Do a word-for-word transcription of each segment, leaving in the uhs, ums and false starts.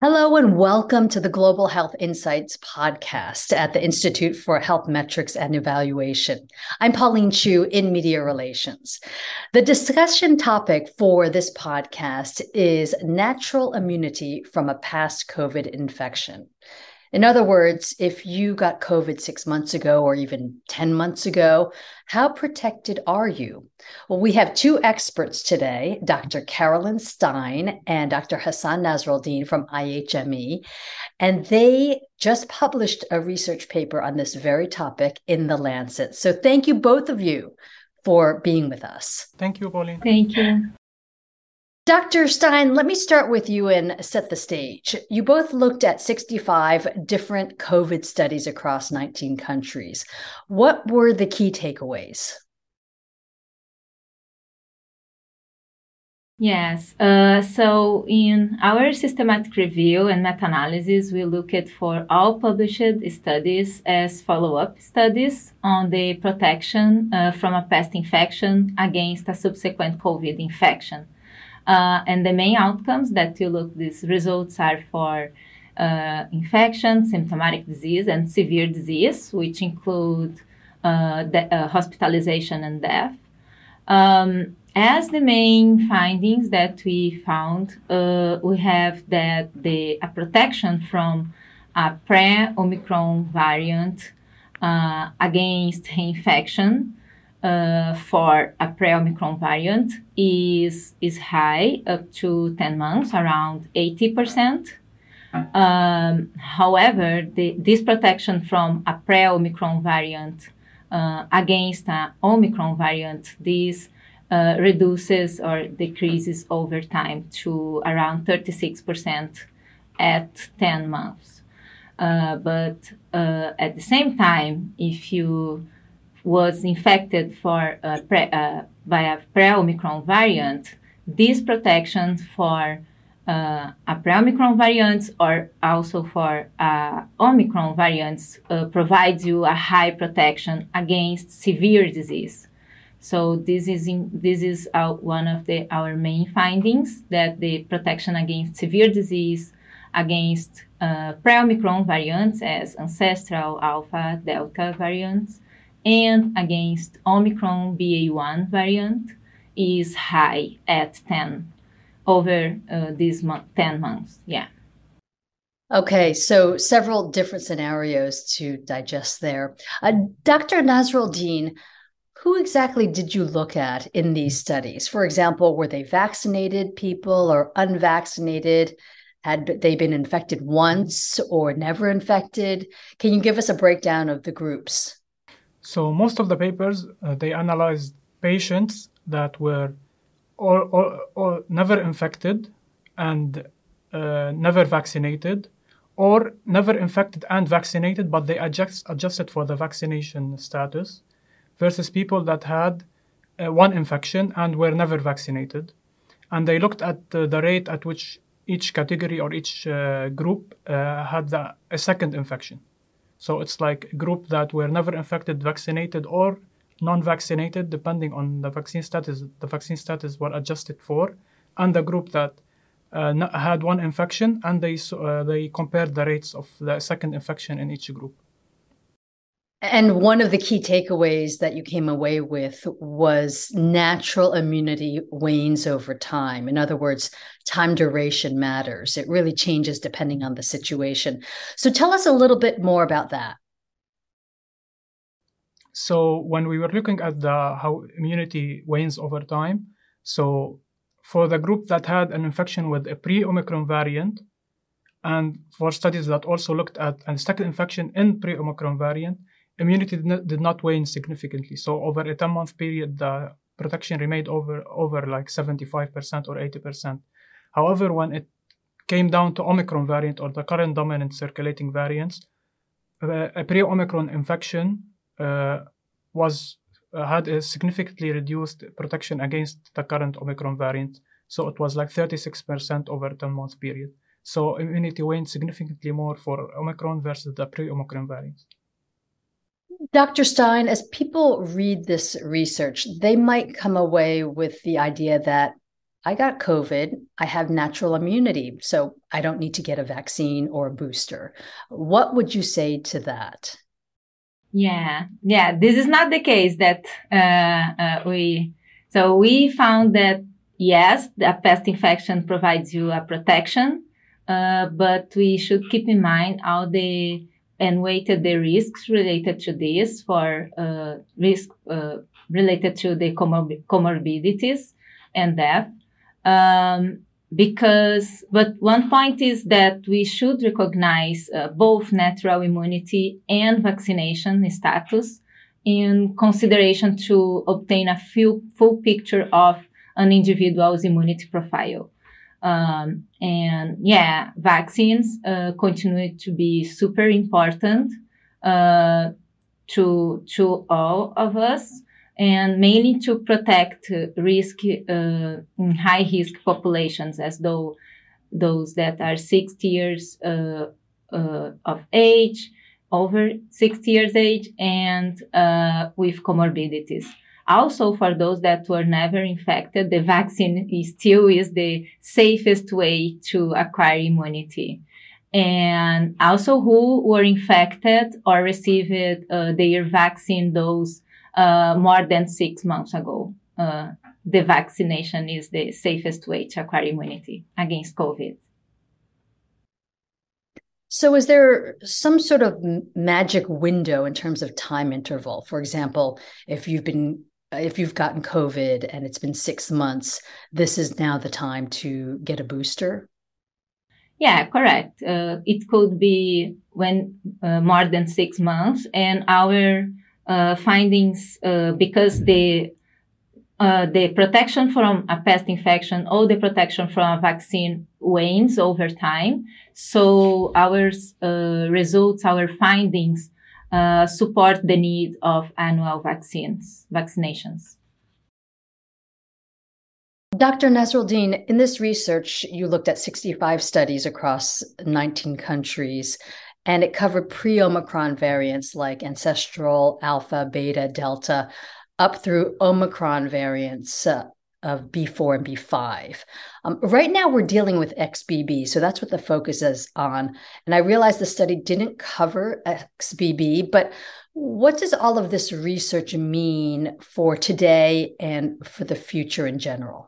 Hello and welcome to the Global Health Insights podcast at the Institute for Health Metrics and Evaluation. I'm Pauline Chu in Media Relations. The discussion topic for this podcast is natural immunity from a past COVID infection. In other words, if you got COVID six months ago or even ten months ago, how protected are you? Well, we have two experts today, Doctor Carolyn Stein and Doctor Hassan Nasruddin from I H M E, and they just published a research paper on this very topic in The Lancet. So thank you, both of you, for being with us. Thank you, Pauline. Thank you. Doctor Stein, let me start with you and set the stage. You both looked at sixty-five different COVID studies across nineteen countries. What were the key takeaways? Yes. Uh, so in our systematic review and meta-analysis, we looked for all published studies as follow-up studies on the protection uh, from a past infection against a subsequent COVID infection. Uh, and the main outcomes that you look, these results are for uh, infection, symptomatic disease, and severe disease, which include uh, de- uh, hospitalization and death. Um, as the main findings that we found, uh, we have that the a protection from a pre-Omicron variant uh, against reinfection Uh, for a pre-Omicron variant is is high, up to ten months, around eighty percent. Um, however, the, this protection from a pre-Omicron variant uh, against an Omicron variant, this uh, reduces or decreases over time to around thirty-six percent at ten months. Uh, but uh, at the same time, if you was infected for uh, pre, uh, by a pre-Omicron variant, this protection for uh, a pre-Omicron variant or also for uh, Omicron variants uh, provides you a high protection against severe disease. So this is in, this is uh, one of the our main findings, that the protection against severe disease against uh, pre-Omicron variants as ancestral, alpha, delta variants, and against Omicron B A one variant is high at ten over uh, these mo- ten months. Yeah. Okay, so several different scenarios to digest there. Uh, Doctor Nasruddin, who exactly did you look at in these studies? For example, were they vaccinated people or unvaccinated? Had they been infected once or never infected? Can you give us a breakdown of the groups? So most of the papers, uh, they analyzed patients that were or, or, or never infected and uh, never vaccinated, or never infected and vaccinated, but they adjust, adjusted for the vaccination status, versus people that had uh, one infection and were never vaccinated. And they looked at uh, the rate at which each category or each uh, group uh, had the, a second infection. So it's like a group that were never infected, vaccinated, or non-vaccinated, depending on the vaccine status. The vaccine status were adjusted for, and the group that uh, had one infection, and they uh, they compared the rates of the second infection in each group. And one of the key takeaways that you came away with was natural immunity wanes over time. In other words, time duration matters. It really changes depending on the situation. So tell us a little bit more about that. So when we were looking at the how immunity wanes over time, so for the group that had an infection with a pre-Omicron variant, and for studies that also looked at a second infection in pre-Omicron variant, immunity did not, did not wane significantly. So over a ten-month period, the protection remained over over like seventy-five percent or eighty percent. However, when it came down to Omicron variant or the current dominant circulating variants, uh, a pre-Omicron infection uh, was uh, had a significantly reduced protection against the current Omicron variant. So it was like thirty-six percent over a ten-month period. So immunity waned significantly more for Omicron versus the pre-Omicron variants. Doctor Stein, as people read this research, they might come away with the idea that I got COVID, I have natural immunity, so I don't need to get a vaccine or a booster. What would you say to that? Yeah, yeah, this is not the case that uh, uh, we, so we found that, yes, a pest infection provides you a protection, uh, but we should keep in mind all the, and weighted the risks related to this for uh, risk uh, related to the comor- comorbidities and death. Um, because, but one point is that we should recognize uh, both natural immunity and vaccination status in consideration to obtain a full, full picture of an individual's immunity profile. Um, and yeah, vaccines uh, continue to be super important uh, to to all of us, and mainly to protect uh, risk uh, in high risk populations, as though those that are sixty years uh, uh, of age, over sixty years age, and uh, with comorbidities. Also, for those that were never infected, the vaccine is still is the safest way to acquire immunity. And also who were infected or received uh, their vaccine dose uh, more than six months ago. Uh, the vaccination is the safest way to acquire immunity against COVID. So is there some sort of magic window in terms of time interval? For example, if you've been if you've gotten COVID and it's been six months, this is now the time to get a booster? Yeah, correct. Uh, it could be when uh, more than six months, and our uh, findings, uh, because the uh, the protection from a pest infection or the protection from a vaccine wanes over time. So our uh, results, our findings, uh, support the need of annual vaccines, vaccinations. Doctor Nasruddin, in this research, you looked at sixty-five studies across nineteen countries, and it covered pre-Omicron variants like ancestral, alpha, beta, delta, up through Omicron variants uh, of B four and B five. Um, right now, we're dealing with X B B, so that's what the focus is on. And I realize the study didn't cover X B B, but what does all of this research mean for today and for the future in general?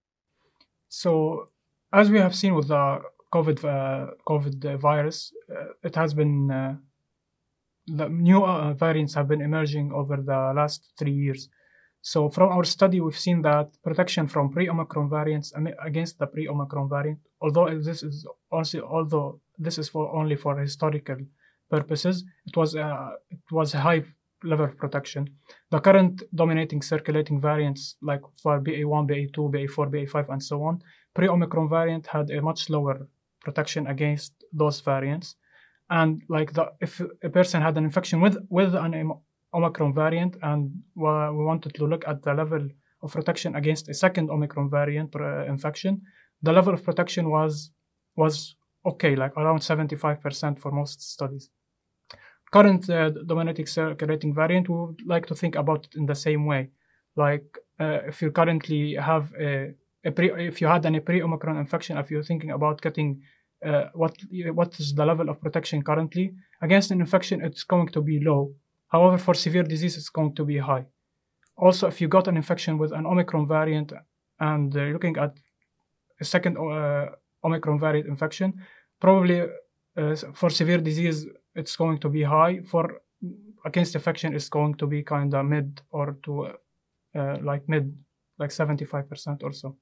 So, as we have seen with the COVID uh, COVID virus, uh, it has been uh, the new uh, variants have been emerging over the last three years. So, from our study, we've seen that protection from pre-Omicron variants against the pre-Omicron variant, although this is also although this is for only for historical purposes, it was uh, it was a high level of protection. The current dominating circulating variants, like for B A one, B A two, B A four, B A five, and so on, pre-Omicron variant had a much lower protection against those variants. And like the if a person had an infection with with an Omicron variant, and uh, we wanted to look at the level of protection against a second Omicron variant uh, infection, the level of protection was was okay, like around seventy-five percent for most studies. Current uh, dominating circulating variant, we would like to think about it in the same way. Like uh, if you currently have a, a pre, if you had any pre-Omicron infection, if you're thinking about getting uh, what what is the level of protection currently against an infection, it's going to be low. However, for severe disease, it's going to be high. Also, if you got an infection with an Omicron variant and uh, looking at a second uh, Omicron variant infection, probably uh, for severe disease, it's going to be high. For against infection, it's going to be kind of mid or to uh, like mid, like seventy-five percent or so.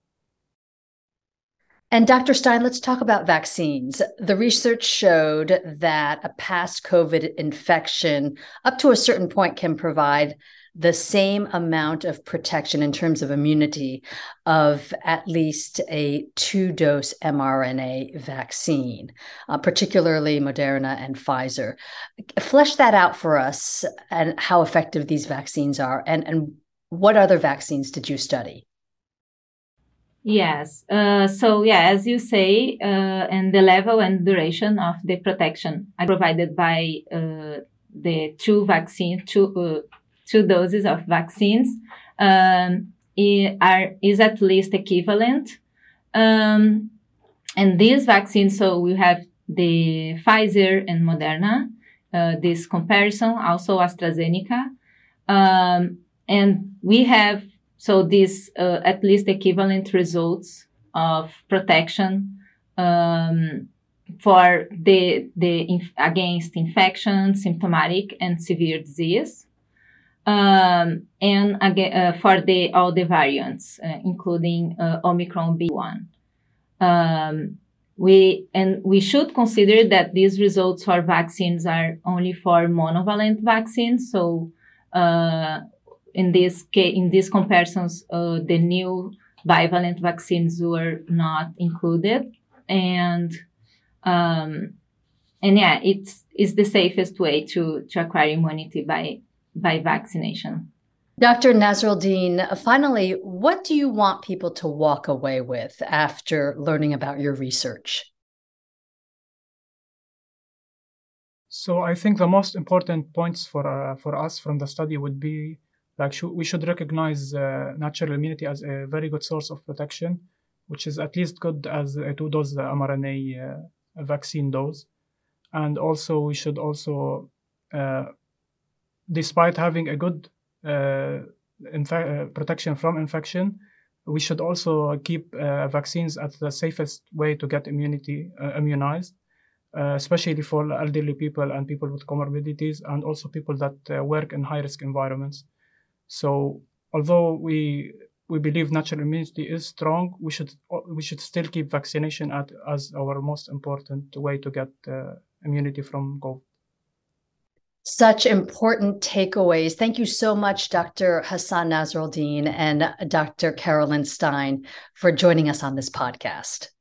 And Doctor Stein, let's talk about vaccines. The research showed that a past COVID infection up to a certain point can provide the same amount of protection in terms of immunity of at least a two-dose mRNA vaccine, uh, particularly Moderna and Pfizer. Flesh that out for us and how effective these vaccines are, and, and what other vaccines did you study? Yes. Uh, so, yeah, as you say, uh, and the level and duration of the protection provided by uh, the two vaccines, two uh, two doses of vaccines, um, are is at least equivalent Um, and these vaccines, so we have the Pfizer and Moderna, uh, this comparison, also AstraZeneca. Um, and we have, so these uh, at least equivalent results of protection um, for the, the inf- against infection, symptomatic, and severe disease. Um, and again, uh, for the all the variants, uh, including uh, Omicron B one. Um, we and we should consider that these results for vaccines are only for monovalent vaccines. So, uh, in this case, in these comparisons, uh, the new bivalent vaccines were not included, and um, and yeah, it's it's the safest way to to acquire immunity by. by vaccination. Doctor Nasruldin, finally, what do you want people to walk away with after learning about your research? So I think the most important points for uh, for us from the study would be like sh- we should recognize uh, natural immunity as a very good source of protection, which is at least good as a two-dose mRNA uh, vaccine dose, and also we should also uh, despite having a good uh, infa- uh, protection from infection, we should also keep uh, vaccines as the safest way to get immunity uh, immunized, uh, especially for elderly people and people with comorbidities, and also people that uh, work in high-risk environments. So, although we we believe natural immunity is strong, we should we should still keep vaccination at, as our most important way to get uh, immunity from COVID. Such important takeaways. Thank you so much, Doctor Hassan Nasruldin and Doctor Carolyn Stein, for joining us on this podcast.